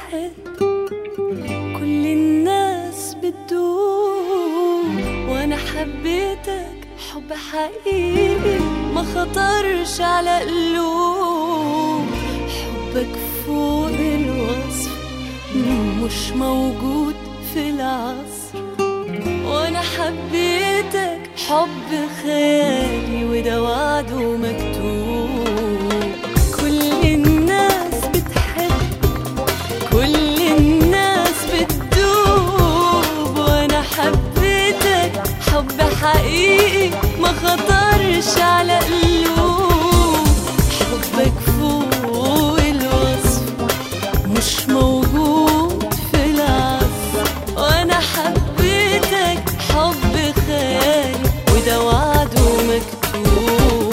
بتحب، كل الناس بتدوب، وانا حبيتك حب حقيقي ما خطرش على قلوب. حبك فوق الوصف مش موجود في العصر، وانا حبيتك حب خيالي وده وعده مكتوب. كل الناس بتحب، كل الناس بتدوب، وانا حبيتك حب حقيقي ما خطرش على قلوب. حبك فوق الوصف مش موجود في العصر، وانا حبيتك حب خيالي وده وعده مكتوب.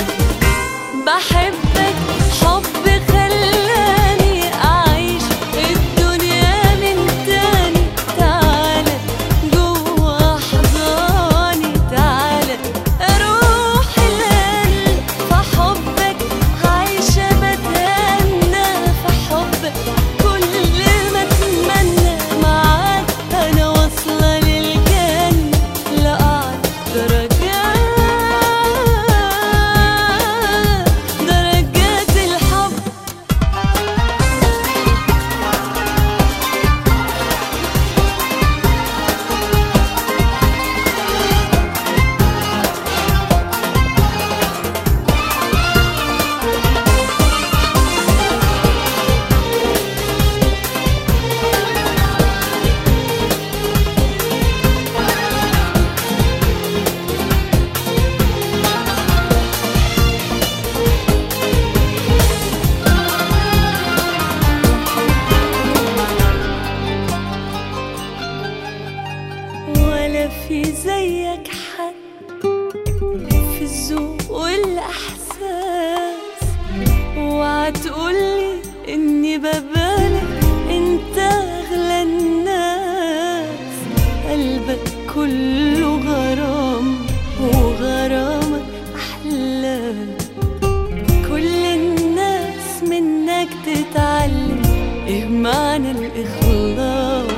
بحبك حب خلاني أعيش الدنيا من تاني. تعالى جوا أحضاني، تعالى أروح القلب في حبك، عايشة بتهنى في حبك. كل ما أتمنى معاك أنا واصلة للجنة، لأعلى درجات الحب. ولا في زيك حد في الذوق والإحساس، اوعى تقولي إني ببالغ، انت أغلى الناس. قلبك كله غرام وغرامك أحلام، كل الناس منك تتعلم إيه معنى الإخلاص.